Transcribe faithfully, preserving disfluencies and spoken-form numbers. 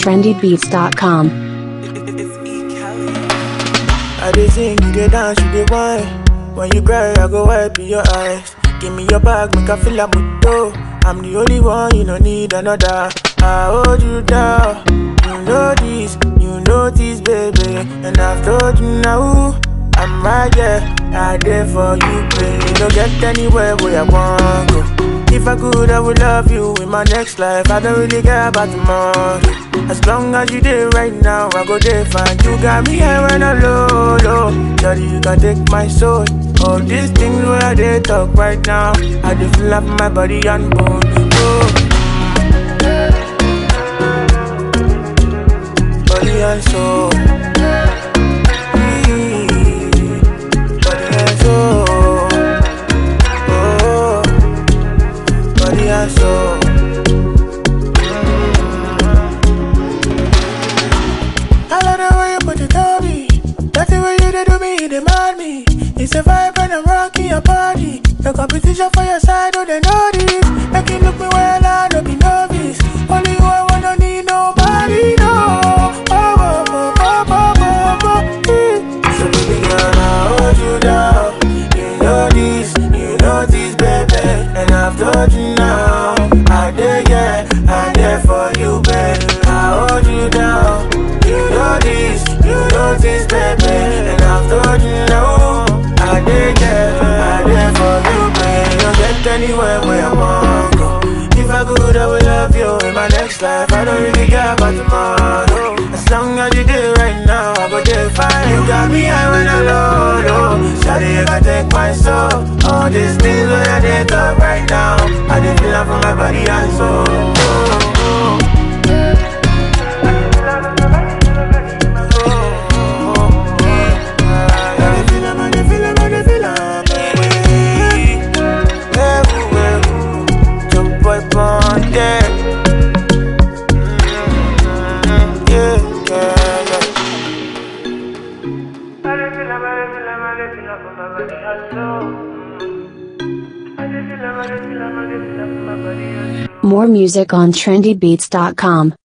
trendy beats dot com. I dey sing, you dey dance, you dey whine. When you cry, I go wipe your eyes. Give me your bag, make I feel like muto. I'm the only one, you don't need another. I hold you down, you know this, you know this, baby. And I've told you now, I'm right there, I there for you, baby. Don't get anywhere where I want go. If I could, I would love you in my next life. I don't really care about tomorrow. As long as you there right now, I go there fine. You got me here when I'm low, low. Daddy, you can take my soul. All these things where I dey talk right now, I dey feel up my body and bone. Oh. Body and soul. Body and soul. Oh. Body and soul. I love the way you put it on me. That's the way you dey do me, you demand me. It's a vibe and I'm rocking your body. The competition for your side, oh they know this. Make you look me well, I don't be novice. Only you I want, don't need nobody, no. Oh, oh, oh, oh, oh, oh, oh. So baby girl, I hold you down. You know this, you know this, baby. And I've told you now, I dare, yeah, I dare for you, baby. I hold you down. You know this, you know this, baby. And I've told you now, I dare, yeah, I dare for you, baby. Don't get anywhere where I want go. If I could, I would love you in my next life. I don't really care about tomorrow. As long as you did right now, I go there fine. You got me high when I'm low, low. Shawty, you can take my soul. All these things when I did talk right now, I did feel up from my body and soul. Oh, oh. More music on trendy beats dot com.